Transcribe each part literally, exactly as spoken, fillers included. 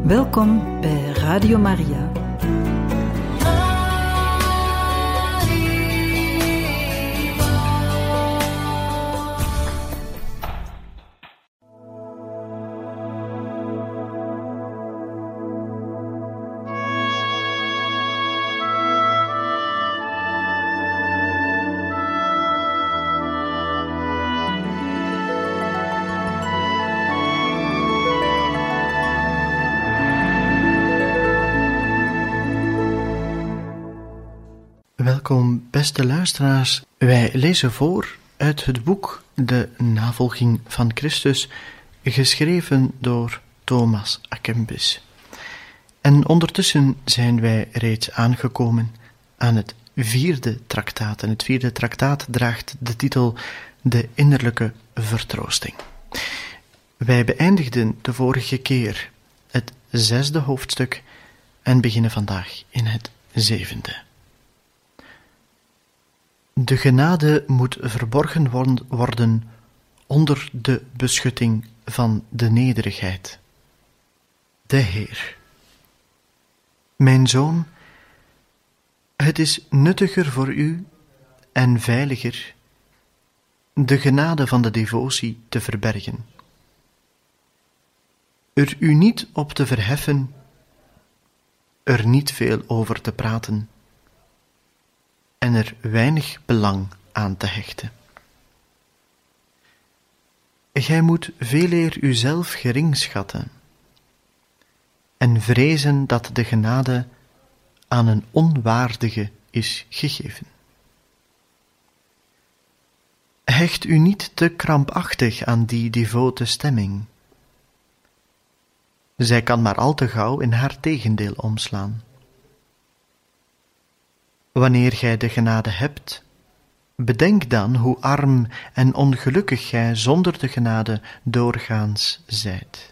Welkom bij Radio Maria. Welkom, beste luisteraars. Wij lezen voor uit het boek De Navolging van Christus, geschreven door Thomas à Kempis. En ondertussen zijn wij reeds aangekomen aan het vierde traktaat. En het vierde traktaat draagt de titel De Innerlijke Vertroosting. Wij beëindigden de vorige keer het zesde hoofdstuk en beginnen vandaag in het zevende. De genade moet verborgen worden onder de beschutting van de nederigheid. De Heer. Mijn zoon, het is nuttiger voor u en veiliger de genade van de devotie te verbergen. Er u niet op te verheffen, er niet veel over te praten en er weinig belang aan te hechten. Gij moet veeleer uzelf gering schatten en vrezen dat de genade aan een onwaardige is gegeven. Hecht u niet te krampachtig aan die devote stemming. Zij kan maar al te gauw in haar tegendeel omslaan. Wanneer gij de genade hebt, bedenk dan hoe arm en ongelukkig gij zonder de genade doorgaans zijt.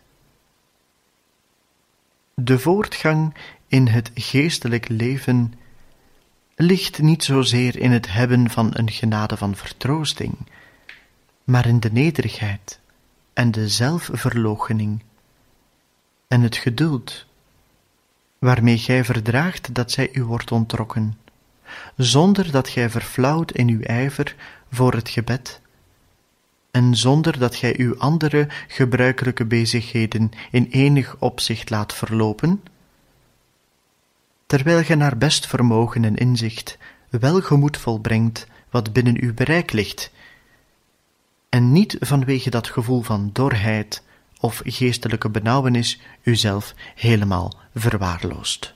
De voortgang in het geestelijk leven ligt niet zozeer in het hebben van een genade van vertroosting, maar in de nederigheid en de zelfverloochening en het geduld waarmee gij verdraagt dat zij u wordt onttrokken, zonder dat gij verflauwt in uw ijver voor het gebed en zonder dat gij uw andere gebruikelijke bezigheden in enig opzicht laat verlopen, terwijl gij naar best vermogen en inzicht welgemoed volbrengt wat binnen uw bereik ligt, en niet vanwege dat gevoel van dorheid of geestelijke benauwenis uzelf helemaal verwaarloost.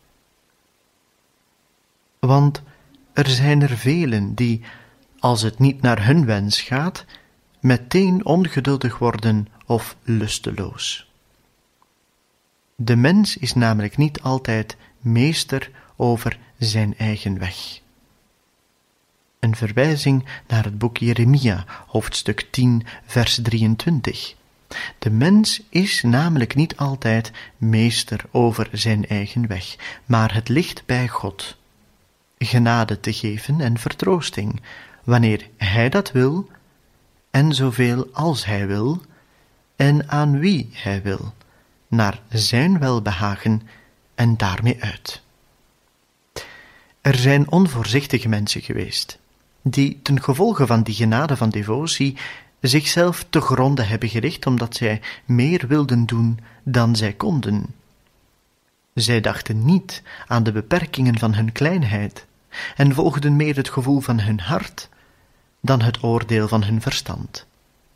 Want er zijn er velen die, als het niet naar hun wens gaat, meteen ongeduldig worden of lusteloos. De mens is namelijk niet altijd meester over zijn eigen weg. Een verwijzing naar het boek Jeremia, hoofdstuk tien, vers drieëntwintig. De mens is namelijk niet altijd meester over zijn eigen weg, maar het ligt bij God genade te geven en vertroosting, wanneer hij dat wil, en zoveel als hij wil, en aan wie hij wil, naar zijn welbehagen en daarmee uit. Er zijn onvoorzichtige mensen geweest, die ten gevolge van die genade van devotie zichzelf te gronde hebben gericht, omdat zij meer wilden doen dan zij konden. Zij dachten niet aan de beperkingen van hun kleinheid en volgden meer het gevoel van hun hart dan het oordeel van hun verstand.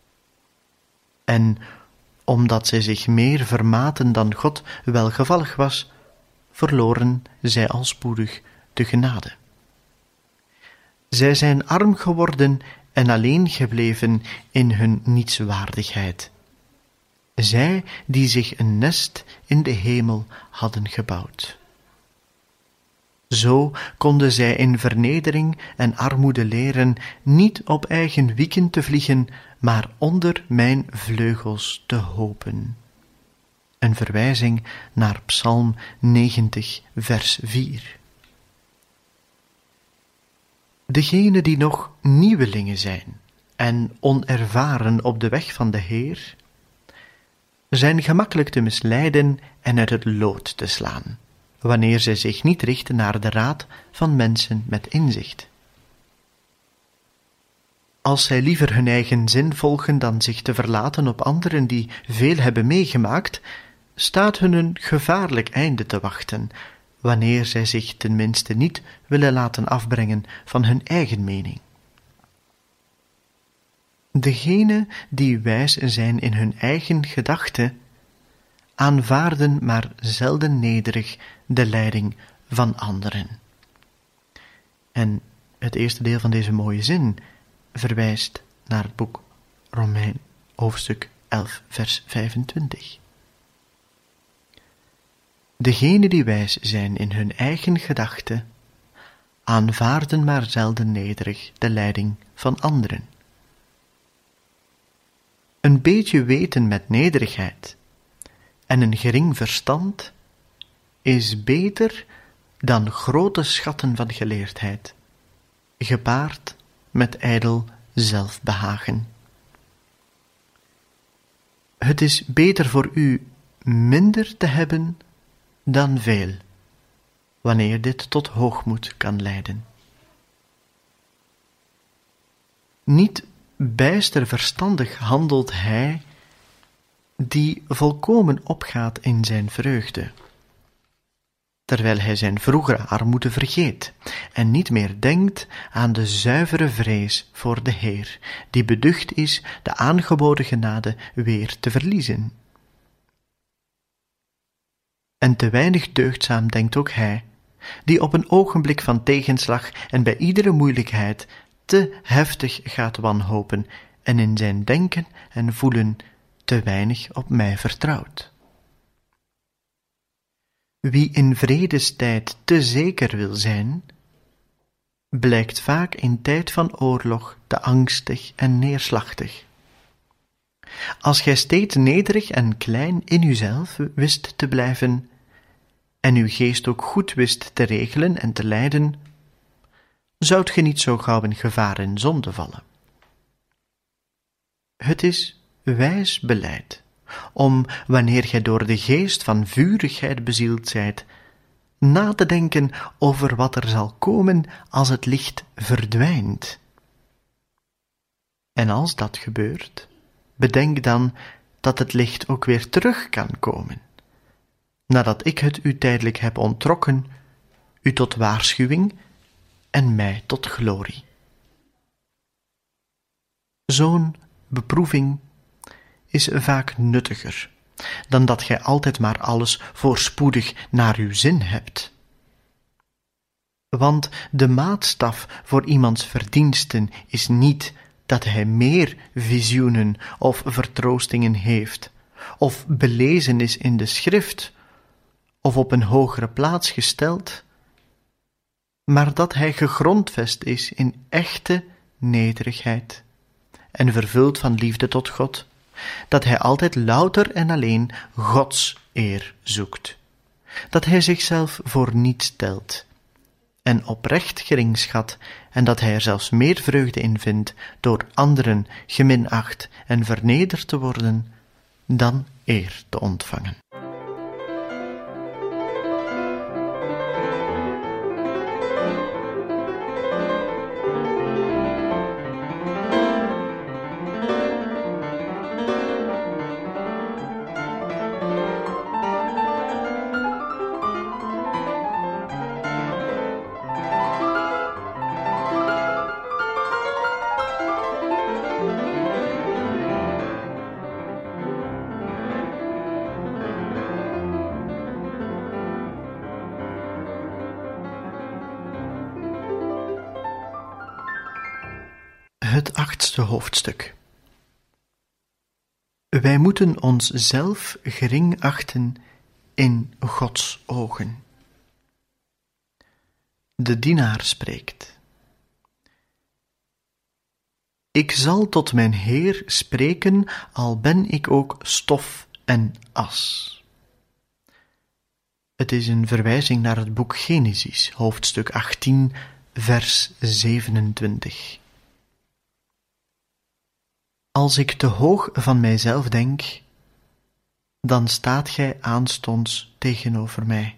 En omdat zij zich meer vermaten dan God welgevallig was, verloren zij al spoedig de genade. Zij zijn arm geworden en alleen gebleven in hun nietswaardigheid. Zij die zich een nest in de hemel hadden gebouwd. Zo konden zij in vernedering en armoede leren niet op eigen wieken te vliegen, maar onder mijn vleugels te hopen. Een verwijzing naar Psalm negentig, vers vier. Degenen die nog nieuwelingen zijn en onervaren op de weg van de Heer, zijn gemakkelijk te misleiden en uit het lood te slaan, wanneer zij zich niet richten naar de raad van mensen met inzicht. Als zij liever hun eigen zin volgen dan zich te verlaten op anderen die veel hebben meegemaakt, staat hun een gevaarlijk einde te wachten, wanneer zij zich tenminste niet willen laten afbrengen van hun eigen mening. Degenen die wijs zijn in hun eigen gedachten, aanvaarden maar zelden nederig de leiding van anderen. En het eerste deel van deze mooie zin verwijst naar het boek Romein, hoofdstuk elf, vers vijfentwintig. Degenen die wijs zijn in hun eigen gedachten, aanvaarden maar zelden nederig de leiding van anderen. Een beetje weten met nederigheid en een gering verstand is beter dan grote schatten van geleerdheid, gepaard met ijdel zelfbehagen. Het is beter voor u minder te hebben dan veel, wanneer dit tot hoogmoed kan leiden. Niet bijster verstandig handelt hij die volkomen opgaat in zijn vreugde, terwijl hij zijn vroegere armoede vergeet en niet meer denkt aan de zuivere vrees voor de Heer, die beducht is de aangeboden genade weer te verliezen. En te weinig deugdzaam denkt ook hij, die op een ogenblik van tegenslag en bij iedere moeilijkheid te heftig gaat wanhopen en in zijn denken en voelen te weinig op mij vertrouwt. Wie in vredestijd te zeker wil zijn, blijkt vaak in tijd van oorlog te angstig en neerslachtig. Als gij steeds nederig en klein in uzelf wist te blijven, en uw geest ook goed wist te regelen en te leiden, zoudt ge niet zo gauw in gevaar en zonde vallen. Het is wijs beleid, om, wanneer gij door de geest van vurigheid bezield zijt, na te denken over wat er zal komen als het licht verdwijnt. En als dat gebeurt, bedenk dan dat het licht ook weer terug kan komen, nadat ik het u tijdelijk heb onttrokken, u tot waarschuwing en mij tot glorie. Zo'n beproeving is vaak nuttiger dan dat gij altijd maar alles voorspoedig naar uw zin hebt. Want de maatstaf voor iemands verdiensten is niet dat hij meer visioenen of vertroostingen heeft, of belezen is in de schrift, of op een hogere plaats gesteld, maar dat hij gegrondvest is in echte nederigheid en vervuld van liefde tot God, dat hij altijd louter en alleen Gods eer zoekt, dat hij zichzelf voor niets stelt en oprecht gering schat en dat hij er zelfs meer vreugde in vindt door anderen geminacht en vernederd te worden dan eer te ontvangen. Het achtste hoofdstuk. Wij moeten onszelf gering achten in Gods ogen. De dienaar spreekt. Ik zal tot mijn Heer spreken, al ben ik ook stof en as. Het is een verwijzing naar het boek Genesis, hoofdstuk achttien, vers zevenentwintig. Als ik te hoog van mijzelf denk, dan staat gij aanstonds tegenover mij.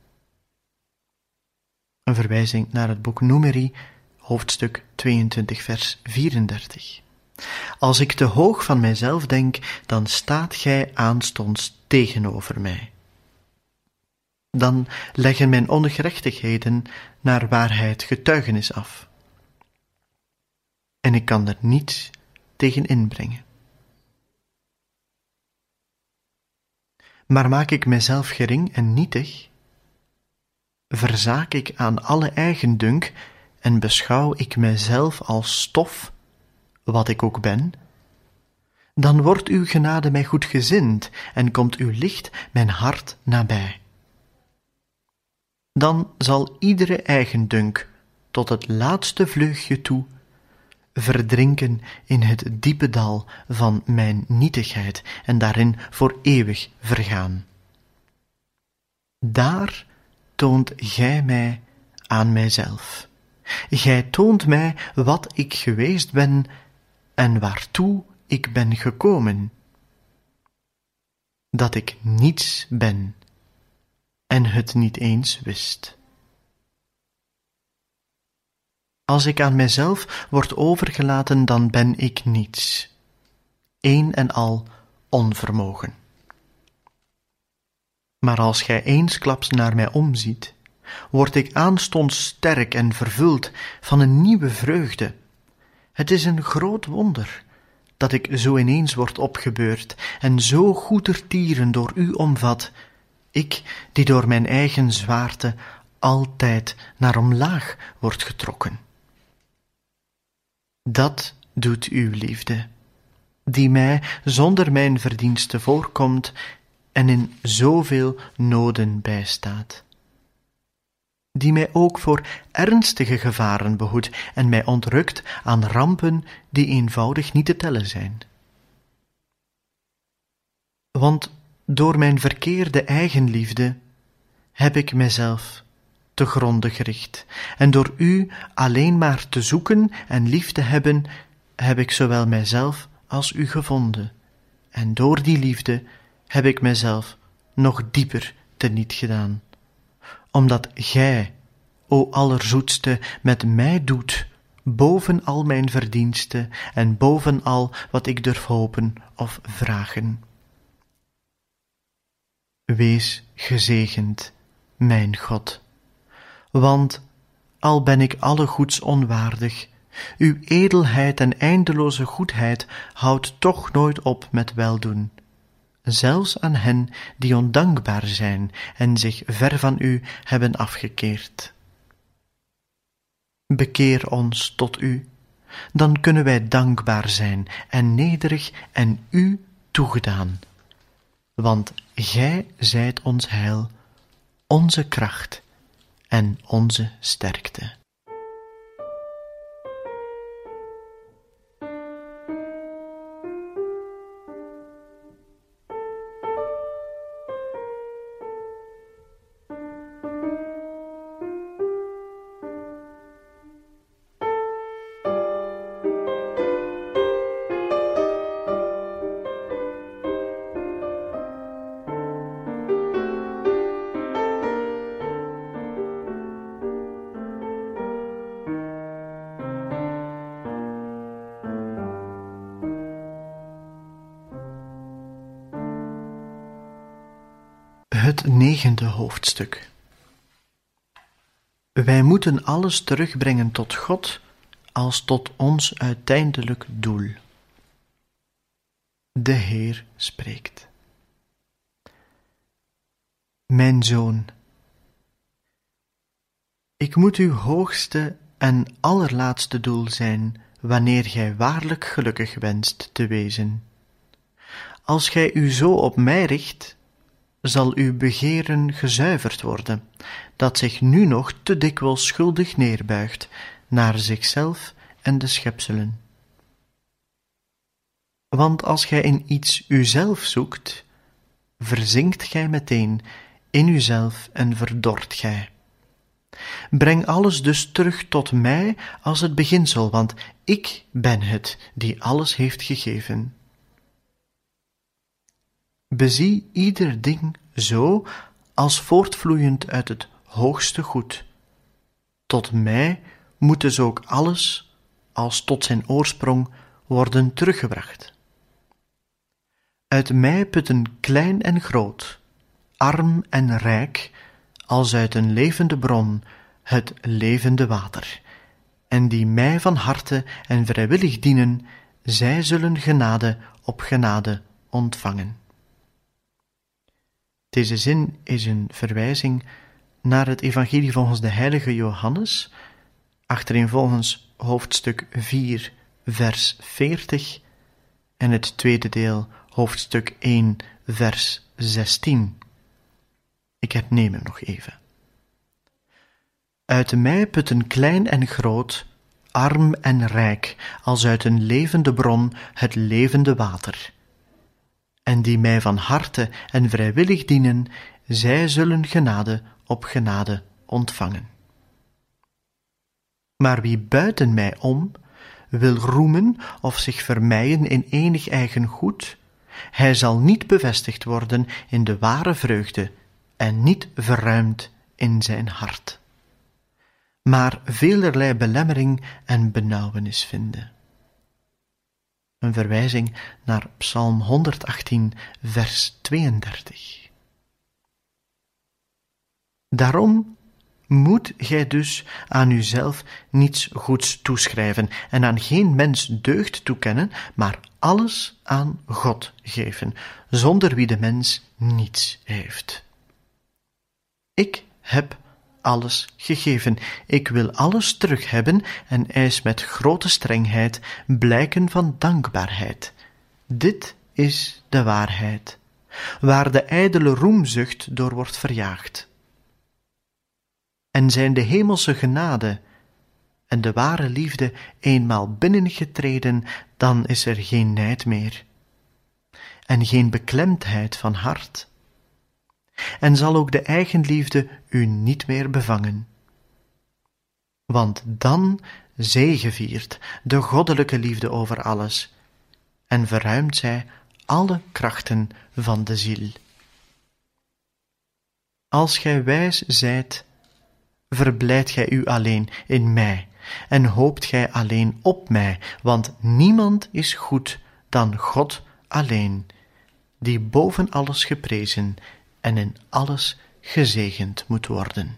Een verwijzing naar het boek Numeri, hoofdstuk tweeëntwintig, vers vierendertig. Als ik te hoog van mijzelf denk, dan staat gij aanstonds tegenover mij. Dan leggen mijn ongerechtigheden naar waarheid getuigenis af. En ik kan er niets tegen inbrengen. Maar maak ik mijzelf gering en nietig, verzaak ik aan alle eigendunk en beschouw ik mijzelf als stof, wat ik ook ben, dan wordt uw genade mij goedgezind en komt uw licht mijn hart nabij. Dan zal iedere eigendunk tot het laatste vleugje toe verdrinken in het diepe dal van mijn nietigheid en daarin voor eeuwig vergaan. Daar toont gij mij aan mijzelf. Gij toont mij wat ik geweest ben en waartoe ik ben gekomen. Dat ik niets ben en het niet eens wist. Als ik aan mijzelf word overgelaten, dan ben ik niets, een en al onvermogen. Maar als gij eensklaps naar mij omziet, word ik aanstonds sterk en vervuld van een nieuwe vreugde. Het is een groot wonder dat ik zo ineens word opgebeurd en zo goedertieren door u omvat, ik die door mijn eigen zwaarte altijd naar omlaag word getrokken. Dat doet uw liefde, die mij zonder mijn verdienste voorkomt en in zoveel noden bijstaat, die mij ook voor ernstige gevaren behoedt en mij ontrukt aan rampen die eenvoudig niet te tellen zijn. Want door mijn verkeerde eigenliefde heb ik mijzelf te gronde gericht, en door u alleen maar te zoeken en lief te hebben, heb ik zowel mijzelf als u gevonden, en door die liefde heb ik mijzelf nog dieper teniet gedaan, omdat gij, o allerzoetste, met mij doet, boven al mijn verdiensten en boven al wat ik durf hopen of vragen. Wees gezegend, mijn God, want al ben ik alle goeds onwaardig, uw edelheid en eindeloze goedheid houdt toch nooit op met weldoen, zelfs aan hen die ondankbaar zijn en zich ver van u hebben afgekeerd. Bekeer ons tot u, dan kunnen wij dankbaar zijn en nederig en u toegedaan, want gij zijt ons heil, onze kracht en onze sterkte. Het negende hoofdstuk. Wij moeten alles terugbrengen tot God als tot ons uiteindelijk doel. De Heer spreekt. Mijn zoon, ik moet uw hoogste en allerlaatste doel zijn, wanneer gij waarlijk gelukkig wenst te wezen. Als gij u zo op mij richt, zal uw begeren gezuiverd worden, dat zich nu nog te dikwijls schuldig neerbuigt naar zichzelf en de schepselen. Want als gij in iets uzelf zoekt, verzinkt gij meteen in uzelf en verdort gij. Breng alles dus terug tot mij als het beginsel, want ik ben het die alles heeft gegeven. bezie ieder ding zo als voortvloeiend uit het hoogste goed. Tot mij moet dus ook alles, als tot zijn oorsprong, worden teruggebracht. Uit mij putten klein en groot, arm en rijk, als uit een levende bron, het levende water. En die mij van harte en vrijwillig dienen, zij zullen genade op genade ontvangen. Deze zin is een verwijzing naar het evangelie volgens de heilige Johannes, achtereenvolgens hoofdstuk vier, vers veertig, en het tweede deel, hoofdstuk één, vers zestien. Ik herneem hem nog even. Uit mij putten klein en groot, arm en rijk, als uit een levende bron het levende water. En die mij van harte en vrijwillig dienen, zij zullen genade op genade ontvangen. Maar wie buiten mij om wil roemen of zich vermeien in enig eigen goed, hij zal niet bevestigd worden in de ware vreugde en niet verruimd in zijn hart, maar velerlei belemmering en benauwenis vinden. Een verwijzing naar Psalm honderdachttien, vers tweeëndertig. Daarom moet gij dus aan uzelf niets goeds toeschrijven en aan geen mens deugd toekennen, maar alles aan God geven, zonder wie de mens niets heeft. Ik heb alles gegeven. Ik wil alles terug hebben en eis met grote strengheid blijken van dankbaarheid. Dit is de waarheid, waar de ijdele roemzucht door wordt verjaagd. En zijn de hemelse genade en de ware liefde eenmaal binnengetreden, dan is er geen nijd meer en geen beklemdheid van hart. En zal ook de eigenliefde u niet meer bevangen. Want dan zegeviert de goddelijke liefde over alles en verruimt zij alle krachten van de ziel. Als gij wijs zijt, verblijdt gij u alleen in mij en hoopt gij alleen op mij, want niemand is goed dan God alleen, die boven alles geprezen en in alles gezegend moet worden.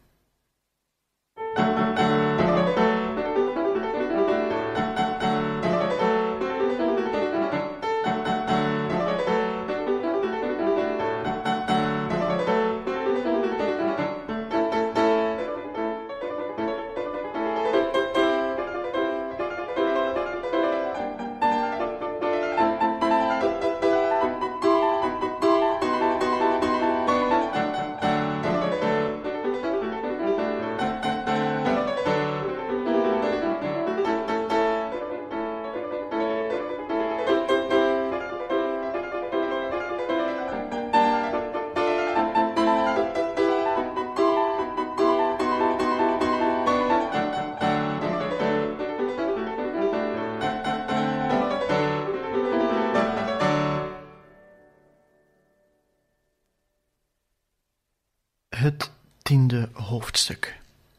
Het tiende hoofdstuk.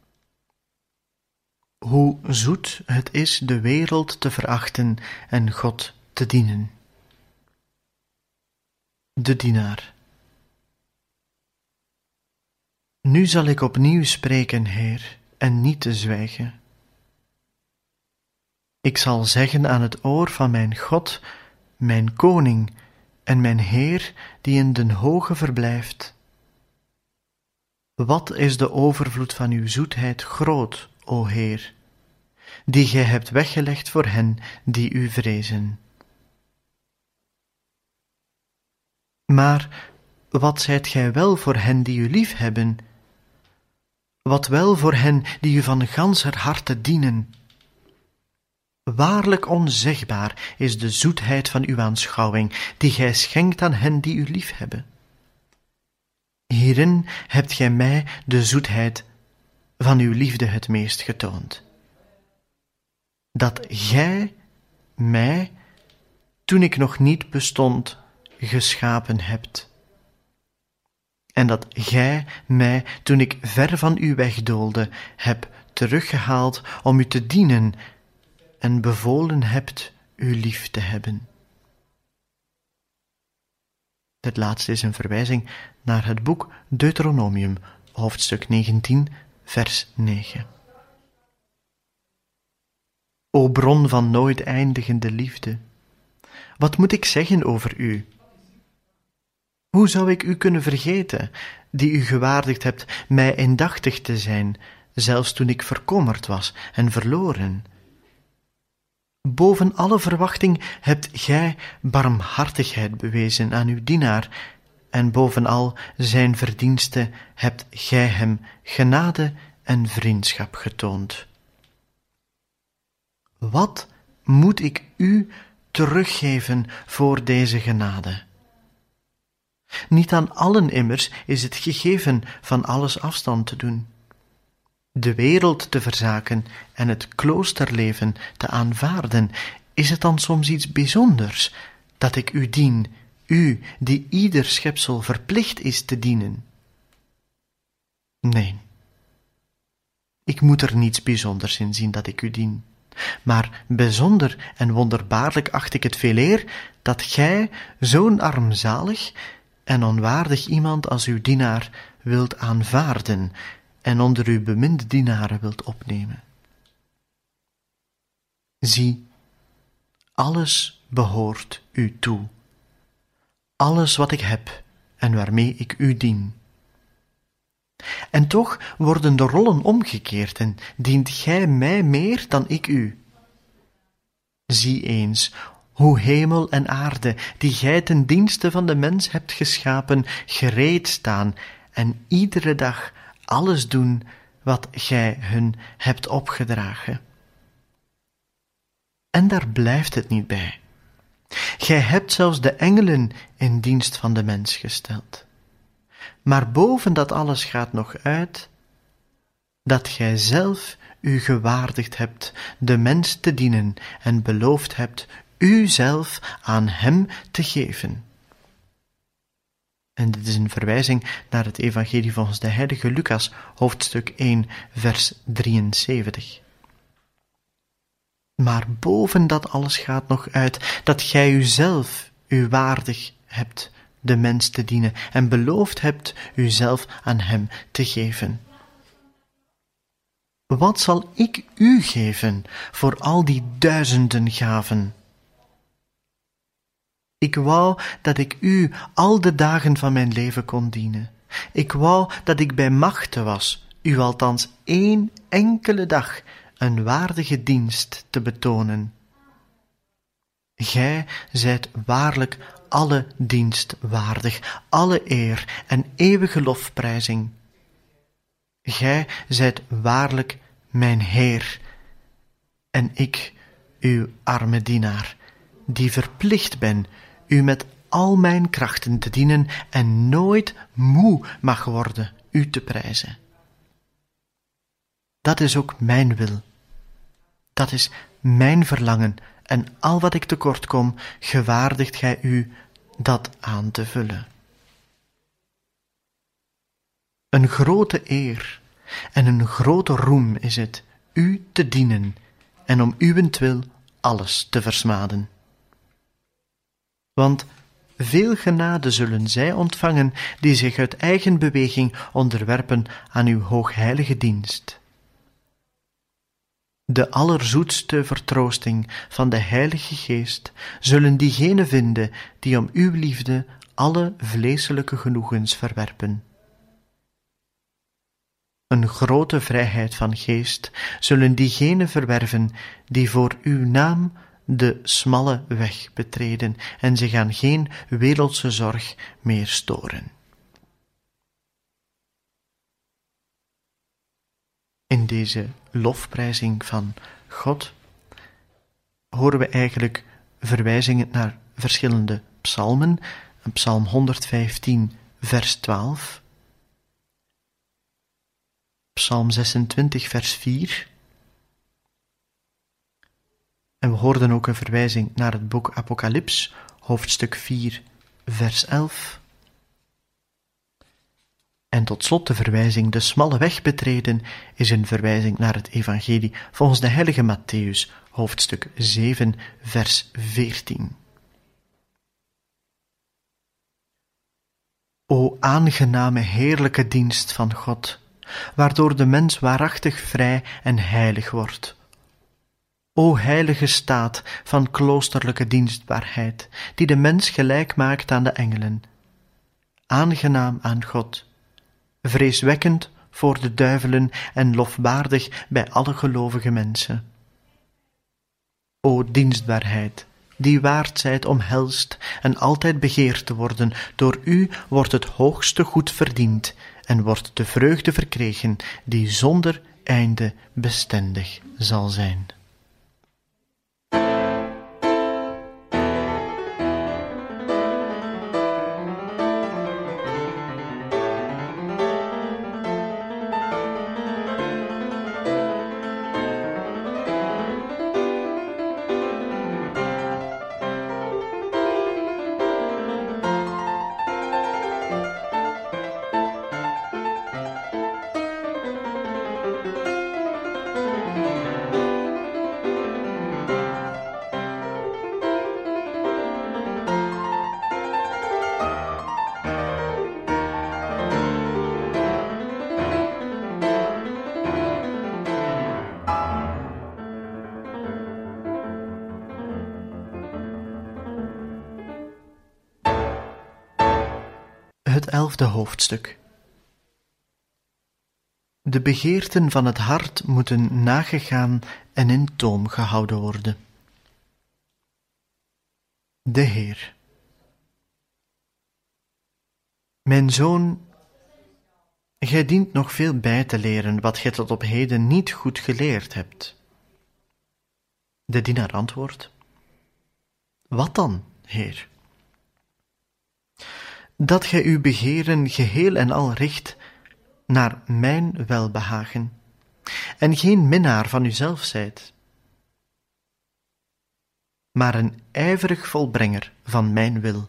Hoe zoet het is de wereld te verachten en God te dienen. De dienaar. Nu zal ik opnieuw spreken, Heer, en niet te zwijgen. Ik zal zeggen aan het oor van mijn God, mijn koning en mijn Heer, die in den hoge verblijft. Wat is de overvloed van uw zoetheid groot, o Heer, die gij hebt weggelegd voor hen die u vrezen. Maar wat zijt gij wel voor hen die u liefhebben? Wat wel voor hen die u van ganser harte dienen? Waarlijk onzegbaar is de zoetheid van uw aanschouwing, die gij schenkt aan hen die u liefhebben. Hierin hebt gij mij de zoetheid van uw liefde het meest getoond. Dat gij mij, toen ik nog niet bestond, geschapen hebt. En dat gij mij, toen ik ver van u wegdoolde, hebt teruggehaald om u te dienen en bevolen hebt u lief te hebben. Het laatste is een verwijzing naar het boek Deuteronomium, hoofdstuk negentien, vers negen. O bron van nooit eindigende liefde, wat moet ik zeggen over u? Hoe zou ik u kunnen vergeten, die u gewaardigd hebt mij indachtig te zijn, zelfs toen ik verkommerd was en verloren? Boven alle verwachting hebt gij barmhartigheid bewezen aan uw dienaar, en bovenal zijn verdienste hebt gij hem genade en vriendschap getoond. Wat moet ik u teruggeven voor deze genade? Niet aan allen immers is het gegeven van alles afstand te doen. De wereld te verzaken en het kloosterleven te aanvaarden, is het dan soms iets bijzonders dat ik u dien, u die ieder schepsel verplicht is te dienen? Nee, ik moet er niets bijzonders in zien dat ik u dien. Maar bijzonder en wonderbaarlijk acht ik het veeleer dat gij zo'n armzalig en onwaardig iemand als uw dienaar wilt aanvaarden en onder uw beminde dienaren wilt opnemen. Zie, alles behoort u toe, alles wat ik heb en waarmee ik u dien. En toch worden de rollen omgekeerd en dient gij mij meer dan ik u. Zie eens hoe hemel en aarde, die gij ten dienste van de mens hebt geschapen, gereed staan en iedere dag alles doen wat gij hun hebt opgedragen. En daar blijft het niet bij. Gij hebt zelfs de engelen in dienst van de mens gesteld. Maar boven dat alles gaat nog uit dat gij zelf u gewaardigd hebt de mens te dienen en beloofd hebt u zelf aan hem te geven. En dit is een verwijzing naar het evangelie volgens de heilige Lucas, hoofdstuk één, vers drieënzeventig. Maar boven dat alles gaat nog uit dat gij uzelf u waardig hebt de mens te dienen en beloofd hebt uzelf aan hem te geven. Wat zal ik u geven voor al die duizenden gaven? Ik wou dat ik u al de dagen van mijn leven kon dienen. Ik wou dat ik bij machte was, u althans één enkele dag een waardige dienst te betonen. Gij zijt waarlijk alle dienst waardig, alle eer en eeuwige lofprijzing. Gij zijt waarlijk mijn Heer, en ik, uw arme dienaar, die verplicht ben u met al mijn krachten te dienen en nooit moe mag worden u te prijzen. Dat is ook mijn wil. Dat is mijn verlangen, en al wat ik tekort kom, gewaardigt gij u dat aan te vullen. Een grote eer en een grote roem is het u te dienen en om uwentwil alles te versmaden. Want veel genade zullen zij ontvangen die zich uit eigen beweging onderwerpen aan uw hoogheilige dienst. De allerzoetste vertroosting van de Heilige Geest zullen diegenen vinden die om uw liefde alle vleeselijke genoegens verwerpen. Een grote vrijheid van geest zullen diegenen verwerven die voor uw naam de smalle weg betreden en zich aan geen wereldse zorg meer storen. In deze lofprijzing van God horen we eigenlijk verwijzingen naar verschillende psalmen. Psalm honderdvijftien, vers twaalf. Psalm zesentwintig, vers vier. En we hoorden ook een verwijzing naar het boek Apocalyps, hoofdstuk vier, vers elf. En tot slot de verwijzing de smalle weg betreden is een verwijzing naar het evangelie volgens de heilige Mattheüs, hoofdstuk zeven, vers veertien. O aangename heerlijke dienst van God, waardoor de mens waarachtig vrij en heilig wordt. O heilige staat van kloosterlijke dienstbaarheid, die de mens gelijk maakt aan de engelen. Aangenaam aan God, vreeswekkend voor de duivelen en lofwaardig bij alle gelovige mensen. O dienstbaarheid, die waard zijt omhelst en altijd begeerd te worden, door u wordt het hoogste goed verdiend en wordt de vreugde verkregen die zonder einde bestendig zal zijn. Het elfde hoofdstuk. De begeerten van het hart moeten nagegaan en in toom gehouden worden. De Heer. Mijn zoon, gij dient nog veel bij te leren wat gij tot op heden niet goed geleerd hebt. De dienaar antwoordt: Wat dan, Heer? Dat gij uw begeren geheel en al richt naar mijn welbehagen, en geen minnaar van uzelf zijt, maar een ijverig volbrenger van mijn wil.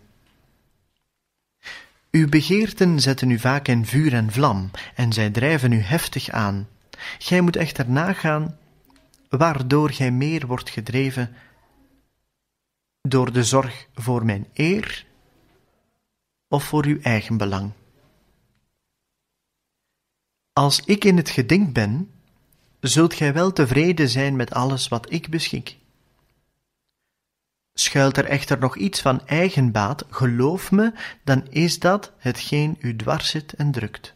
Uw begeerten zetten u vaak in vuur en vlam, en zij drijven u heftig aan. Gij moet echter nagaan waardoor gij meer wordt gedreven, door de zorg voor mijn eer of voor uw eigen belang. Als ik in het geding ben, zult gij wel tevreden zijn met alles wat ik beschik. Schuilt er echter nog iets van eigenbaat, geloof me, dan is dat hetgeen u dwars zit en drukt.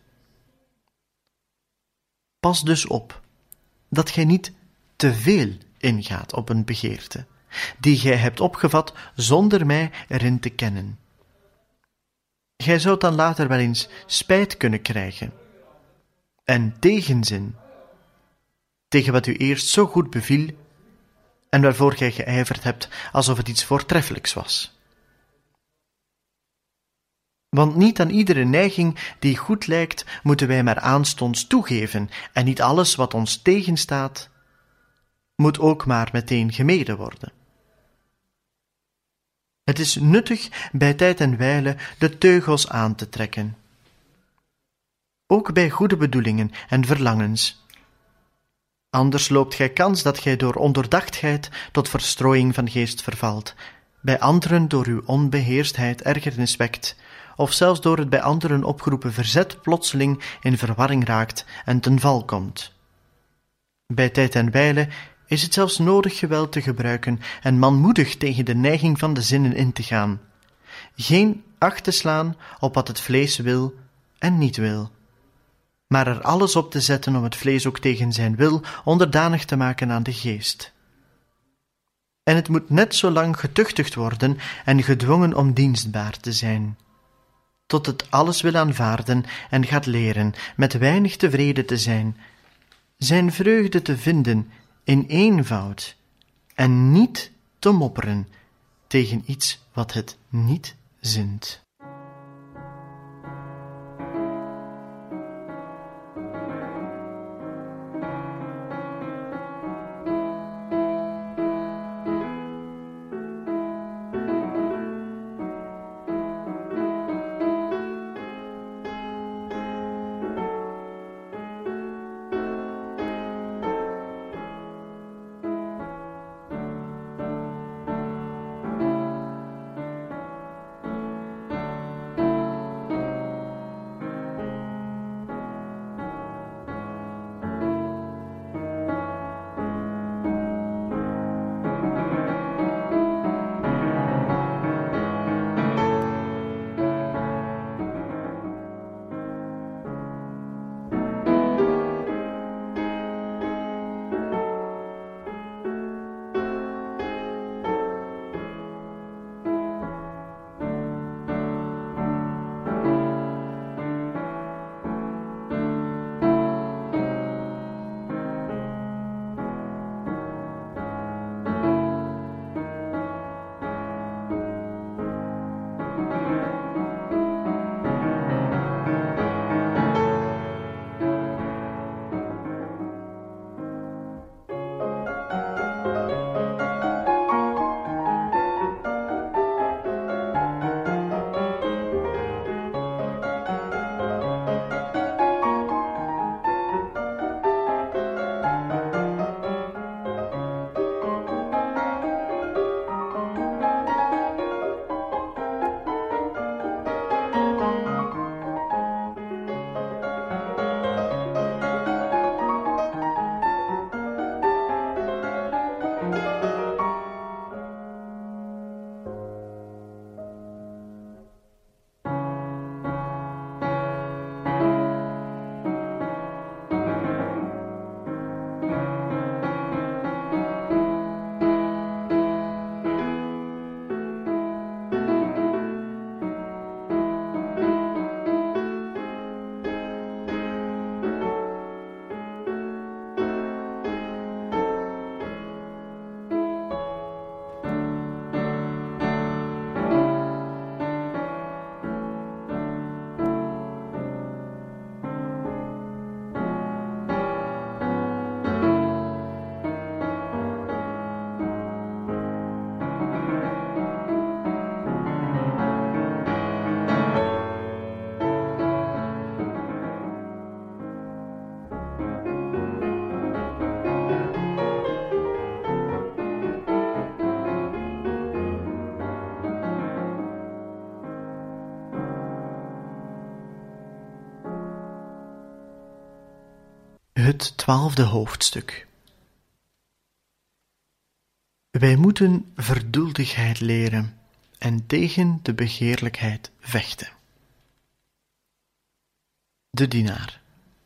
Pas dus op, dat gij niet te veel ingaat op een begeerte, die gij hebt opgevat zonder mij erin te kennen. Gij zoudt dan later wel eens spijt kunnen krijgen en tegenzin tegen wat u eerst zo goed beviel en waarvoor gij geijverd hebt alsof het iets voortreffelijks was. Want niet aan iedere neiging die goed lijkt, moeten wij maar aanstonds toegeven, en niet alles wat ons tegenstaat, moet ook maar meteen gemeden worden. Het is nuttig bij tijd en wijle de teugels aan te trekken, ook bij goede bedoelingen en verlangens. Anders loopt gij kans dat gij door ondoordachtheid tot verstrooiing van geest vervalt, bij anderen door uw onbeheerstheid ergernis wekt, of zelfs door het bij anderen opgeroepen verzet plotseling in verwarring raakt en ten val komt. Bij tijd en wijle is het zelfs nodig geweld te gebruiken en manmoedig tegen de neiging van de zinnen in te gaan, geen acht te slaan op wat het vlees wil en niet wil, maar er alles op te zetten om het vlees ook tegen zijn wil onderdanig te maken aan de geest. En het moet net zo lang getuchtigd worden en gedwongen om dienstbaar te zijn, tot het alles wil aanvaarden en gaat leren met weinig tevreden te zijn, zijn vreugde te vinden in eenvoud en niet te mopperen tegen iets wat het niet zint. Het twaalfde hoofdstuk. Wij moeten verduldigheid leren en tegen de begeerlijkheid vechten. De dienaar.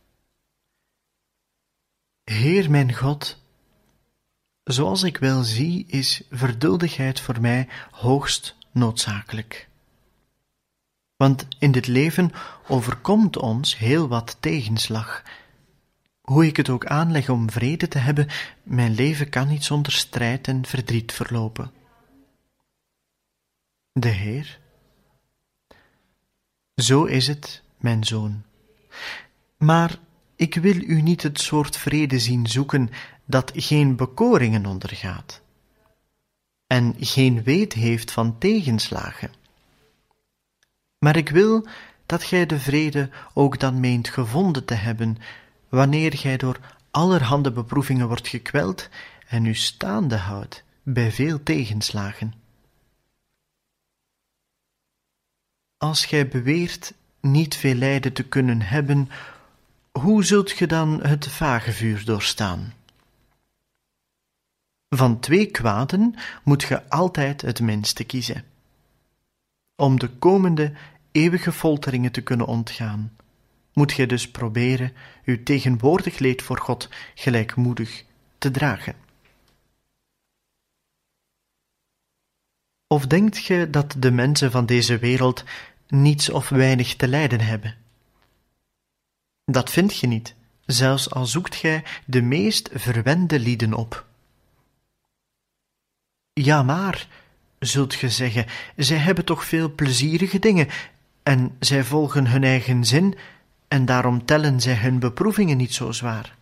Heer mijn God, zoals ik wel zie, is verduldigheid voor mij hoogst noodzakelijk. Want in dit leven overkomt ons heel wat tegenslag. Hoe ik het ook aanleg om vrede te hebben, mijn leven kan niet zonder strijd en verdriet verlopen. De Heer. Zo is het, mijn zoon. Maar ik wil u niet het soort vrede zien zoeken dat geen bekoringen ondergaat en geen weet heeft van tegenslagen. Maar ik wil dat gij de vrede ook dan meent gevonden te hebben, wanneer gij door allerhande beproevingen wordt gekweld en u staande houdt bij veel tegenslagen. Als gij beweert niet veel lijden te kunnen hebben, hoe zult ge dan het vagevuur doorstaan? Van twee kwaden moet ge altijd het minste kiezen, om de komende eeuwige folteringen te kunnen ontgaan. Moet gij dus proberen uw tegenwoordig leed voor God gelijkmoedig te dragen. Of denkt ge dat de mensen van deze wereld niets of weinig te lijden hebben? Dat vindt ge niet, zelfs al zoekt gij de meest verwende lieden op. Ja, maar, zult ge zeggen, zij hebben toch veel plezierige dingen, en zij volgen hun eigen zin, en daarom tellen zij hun beproevingen niet zo zwaar.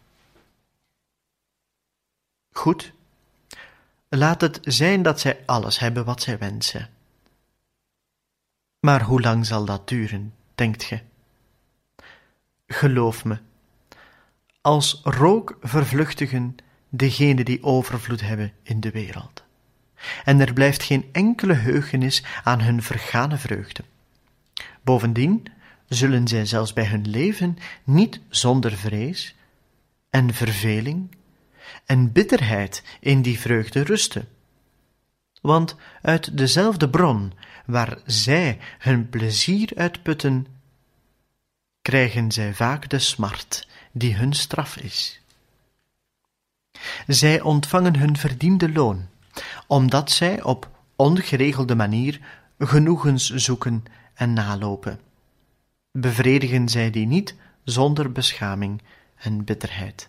Goed, laat het zijn dat zij alles hebben wat zij wensen. Maar hoe lang zal dat duren, denkt ge? Geloof me, als rook vervluchtigen degenen die overvloed hebben in de wereld. En er blijft geen enkele heugenis aan hun vergane vreugde. Bovendien zullen zij zelfs bij hun leven niet zonder vrees en verveling en bitterheid in die vreugde rusten. Want uit dezelfde bron waar zij hun plezier uitputten, krijgen zij vaak de smart die hun straf is. Zij ontvangen hun verdiende loon, omdat zij op ongeregelde manier genoegens zoeken en nalopen. Bevredigen zij die niet zonder beschaming en bitterheid.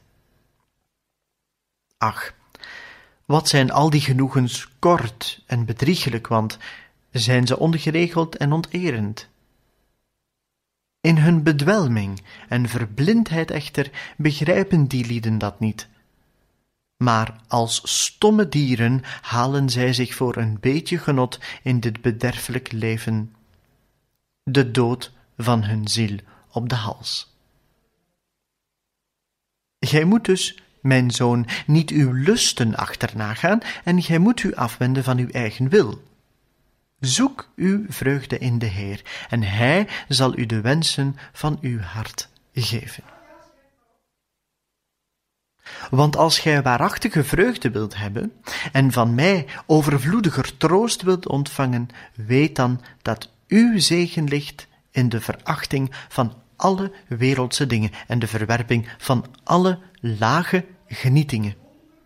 Ach, wat zijn al die genoegens kort en bedriegelijk, want zijn ze ongeregeld en onterend. In hun bedwelming en verblindheid echter begrijpen die lieden dat niet. Maar als stomme dieren halen zij zich voor een beetje genot in dit bederfelijk leven de dood van hun ziel op de hals. Gij moet dus, mijn zoon, niet uw lusten achterna gaan en gij moet u afwenden van uw eigen wil. Zoek uw vreugde in de Heer en Hij zal u de wensen van uw hart geven. Want als gij waarachtige vreugde wilt hebben en van mij overvloediger troost wilt ontvangen, weet dan dat uw zegen ligt in de verachting van alle wereldse dingen en de verwerping van alle lage genietingen.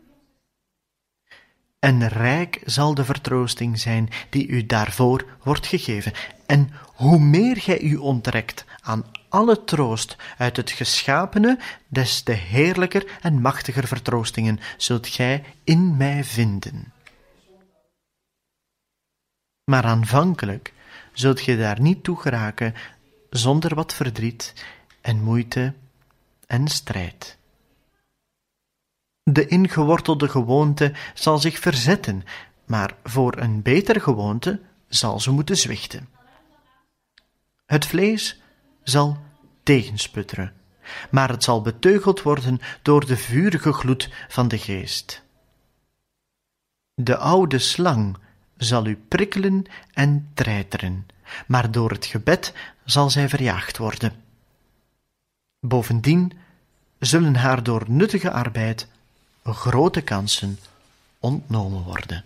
En rijk zal de vertroosting zijn die u daarvoor wordt gegeven. En hoe meer gij u onttrekt aan alle troost uit het geschapene, des te heerlijker en machtiger vertroostingen zult gij in mij vinden. Maar aanvankelijk zult gij daar niet toe geraken zonder wat verdriet en moeite en strijd. De ingewortelde gewoonte zal zich verzetten, maar voor een betere gewoonte zal ze moeten zwichten. Het vlees zal tegensputteren, maar het zal beteugeld worden door de vurige gloed van de geest. De oude slang zal u prikkelen en treiteren, maar door het gebed zal zij verjaagd worden. Bovendien zullen haar door nuttige arbeid grote kansen ontnomen worden.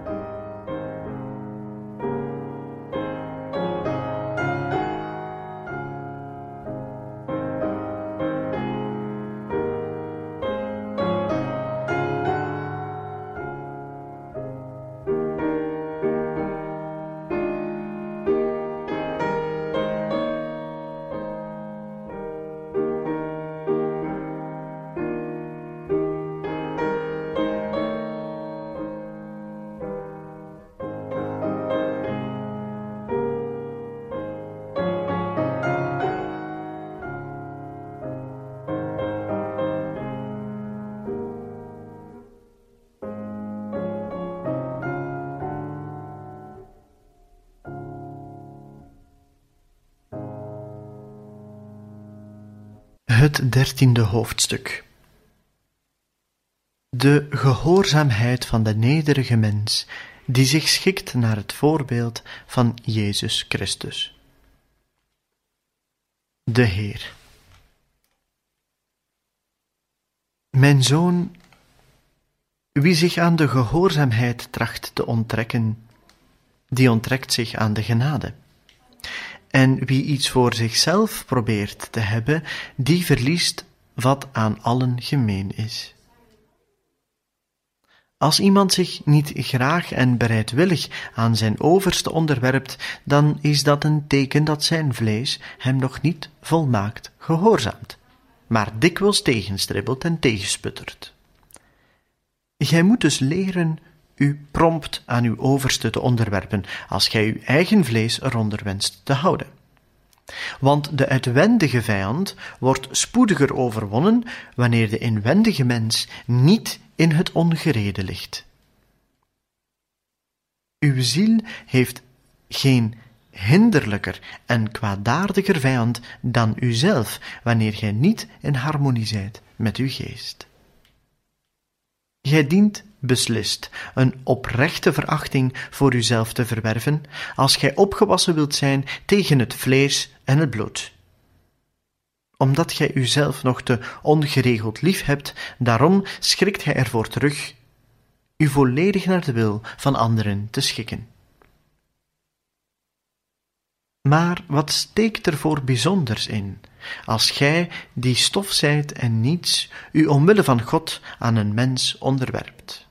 Het dertiende hoofdstuk. De gehoorzaamheid van de nederige mens, die zich schikt naar het voorbeeld van Jezus Christus. De Heer. Mijn zoon, wie zich aan de gehoorzaamheid tracht te onttrekken, die onttrekt zich aan de genade. En wie iets voor zichzelf probeert te hebben, die verliest wat aan allen gemeen is. Als iemand zich niet graag en bereidwillig aan zijn overste onderwerpt, dan is dat een teken dat zijn vlees hem nog niet volmaakt gehoorzaamt, maar dikwijls tegenstribbelt en tegensputtert. Gij moet dus leren u prompt aan uw overste te onderwerpen, als gij uw eigen vlees eronder wenst te houden. Want de uitwendige vijand wordt spoediger overwonnen wanneer de inwendige mens niet in het ongerede ligt. Uw ziel heeft geen hinderlijker en kwaadaardiger vijand dan uzelf, wanneer gij niet in harmonie zijt met uw geest. Gij dient beslist een oprechte verachting voor uzelf te verwerven, als gij opgewassen wilt zijn tegen het vlees en het bloed. Omdat gij uzelf nog te ongeregeld lief hebt, daarom schrikt gij ervoor terug, u volledig naar de wil van anderen te schikken. Maar wat steekt er voor bijzonders in, als gij, die stof zijt en niets, u omwille van God aan een mens onderwerpt?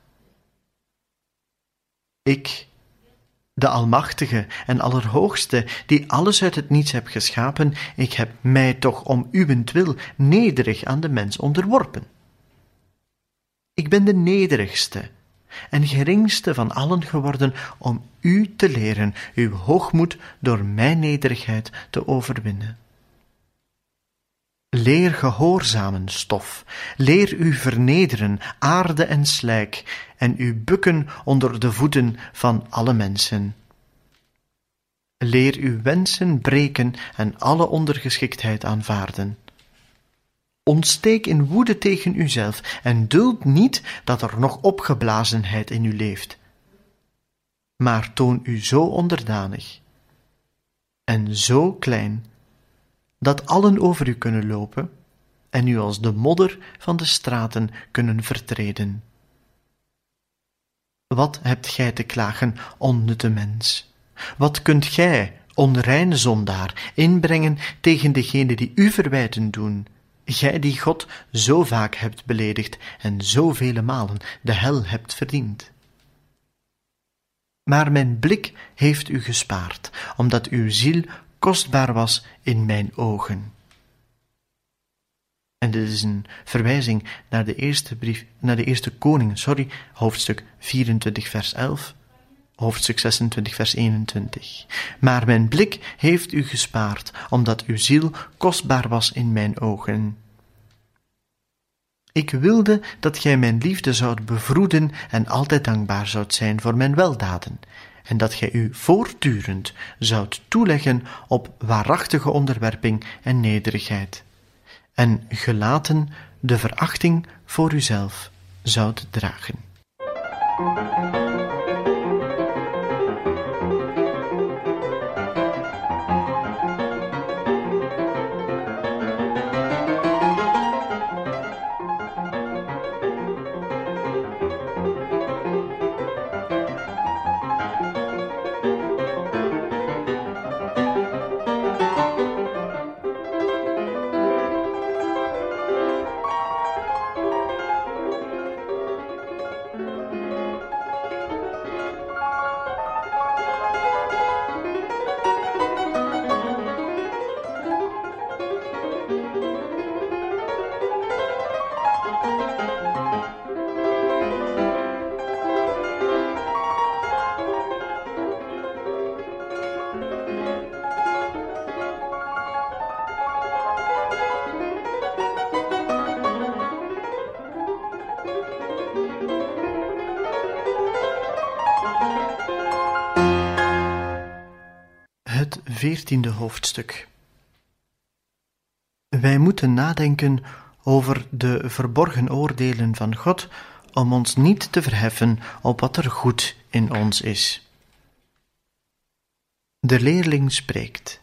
Ik, de Almachtige en Allerhoogste, die alles uit het niets heb geschapen, ik heb mij toch om uwentwil nederig aan de mens onderworpen. Ik ben de nederigste en geringste van allen geworden om u te leren uw hoogmoed door mijn nederigheid te overwinnen. Leer gehoorzamen, stof, leer u vernederen, aarde en slijk, en u bukken onder de voeten van alle mensen. Leer uw wensen breken en alle ondergeschiktheid aanvaarden. Ontsteek in woede tegen uzelf en duld niet dat er nog opgeblazenheid in u leeft. Maar toon u zo onderdanig en zo klein, dat allen over u kunnen lopen en u als de modder van de straten kunnen vertreden. Wat hebt gij te klagen, onnutte mens? Wat kunt gij, onreine zondaar, inbrengen tegen degene die u verwijten doen, gij die God zo vaak hebt beledigd en zo vele malen de hel hebt verdiend? Maar mijn blik heeft u gespaard, omdat uw ziel kostbaar was in mijn ogen. En dit is een verwijzing naar de eerste brief, naar de eerste koning, sorry, hoofdstuk vierentwintig vers elf, hoofdstuk zesentwintig vers eenentwintig. Maar mijn blik heeft u gespaard, omdat uw ziel kostbaar was in mijn ogen. Ik wilde dat gij mijn liefde zoudt bevroeden en altijd dankbaar zoudt zijn voor mijn weldaden, en dat gij u voortdurend zoudt toeleggen op waarachtige onderwerping en nederigheid, en gelaten de verachting voor uzelf zoudt dragen. Het veertiende hoofdstuk. Wij moeten nadenken over de verborgen oordelen van God, om ons niet te verheffen op wat er goed in ons is. De leerling spreekt.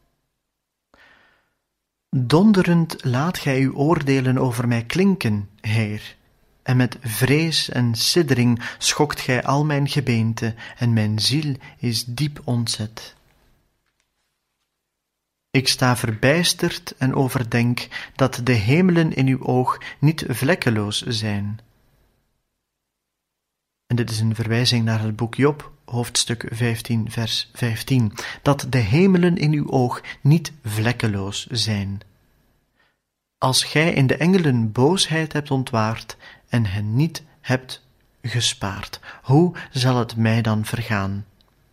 Donderend laat gij uw oordelen over mij klinken, Heer, en met vrees en siddering schokt gij al mijn gebeente, en mijn ziel is diep ontzet. Ik sta verbijsterd en overdenk dat de hemelen in uw oog niet vlekkeloos zijn. En dit is een verwijzing naar het boek Job, hoofdstuk vijftien, vers vijftien. Dat de hemelen in uw oog niet vlekkeloos zijn. Als gij in de engelen boosheid hebt ontwaard en hen niet hebt gespaard, hoe zal het mij dan vergaan?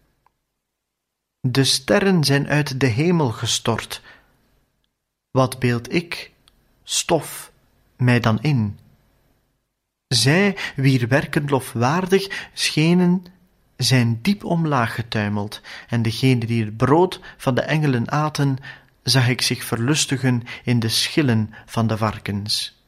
De sterren zijn uit de hemel gestort. Wat beeld ik, stof, mij dan in? Zij, wier werken lofwaardig schenen, zijn diep omlaag getuimeld, en degenen die het brood van de engelen aten, zag ik zich verlustigen in de schillen van de varkens.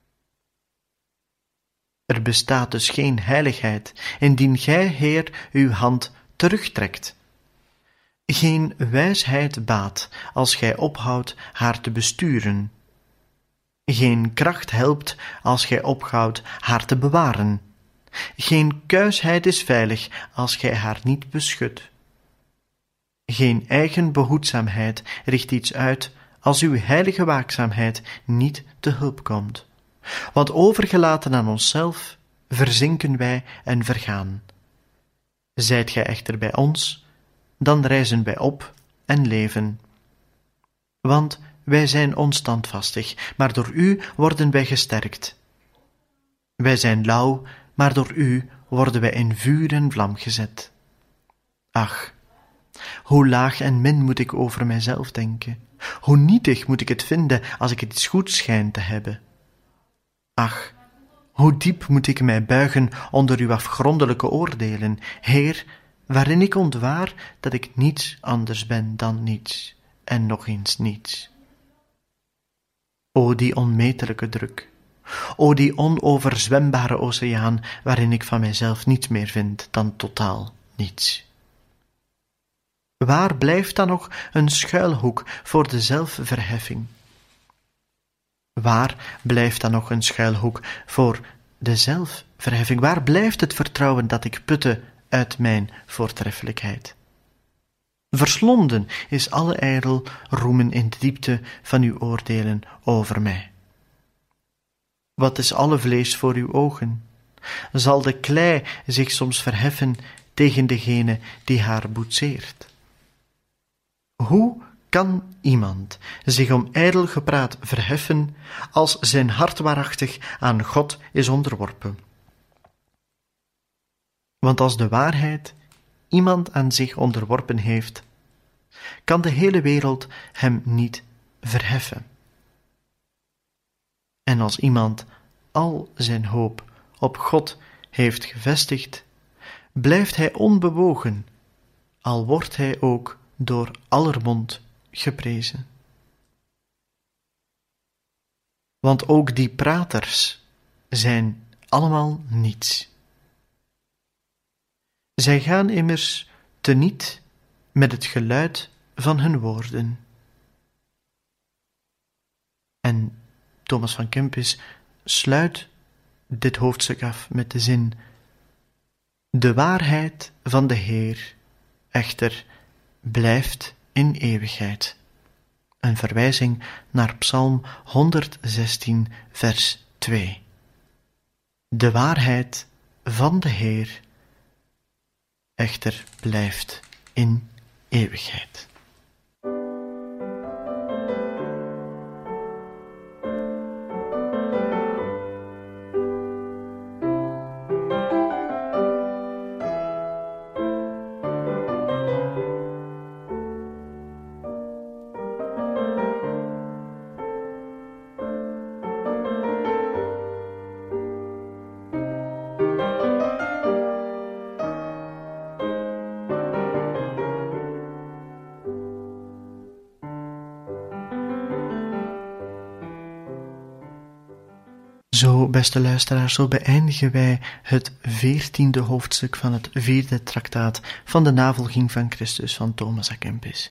Er bestaat dus geen heiligheid, indien gij, Heer, uw hand terugtrekt. Geen wijsheid baat, als gij ophoudt haar te besturen. Geen kracht helpt, als gij ophoudt haar te bewaren. Geen kuisheid is veilig, als gij haar niet beschut. Geen eigen behoedzaamheid richt iets uit, als uw heilige waakzaamheid niet te hulp komt. Want overgelaten aan onszelf, verzinken wij en vergaan. Zijt gij echter bij ons, dan rijzen wij op en leven. Want wij zijn onstandvastig, maar door u worden wij gesterkt. Wij zijn lauw, maar door u worden wij in vuur en vlam gezet. Ach, hoe laag en min moet ik over mijzelf denken. Hoe nietig moet ik het vinden als ik iets goeds schijn te hebben. Ach, hoe diep moet ik mij buigen onder uw afgrondelijke oordelen, Heer, waarin ik ontwaar dat ik niets anders ben dan niets, en nog eens niets. O die onmetelijke druk, o die onoverzwembare oceaan, waarin ik van mijzelf niets meer vind dan totaal niets. Waar blijft dan nog een schuilhoek voor de zelfverheffing? Waar blijft dan nog een schuilhoek voor de zelfverheffing? Waar blijft het vertrouwen dat ik putte uit mijn voortreffelijkheid? Verslonden is alle ijdel roemen in de diepte van uw oordelen over mij. Wat is alle vlees voor uw ogen? Zal de klei zich soms verheffen tegen degene die haar boetseert? Hoe kan iemand zich om ijdel gepraat verheffen als zijn hart waarachtig aan God is onderworpen? Want als de waarheid iemand aan zich onderworpen heeft, kan de hele wereld hem niet verheffen. En als iemand al zijn hoop op God heeft gevestigd, blijft hij onbewogen, al wordt hij ook door aller mond geprezen. Want ook die praters zijn allemaal niets. Zij gaan immers teniet met het geluid van hun woorden. En Thomas van Kempis sluit dit hoofdstuk af met de zin: de waarheid van de Heer echter blijft in eeuwigheid. Een verwijzing naar Psalm honderdzestien, vers twee. De waarheid van de Heer echter blijft in eeuwigheid. Zo, beste luisteraars, zo beëindigen wij het veertiende hoofdstuk van het vierde traktaat van de navolging van Christus van Thomas à Kempis.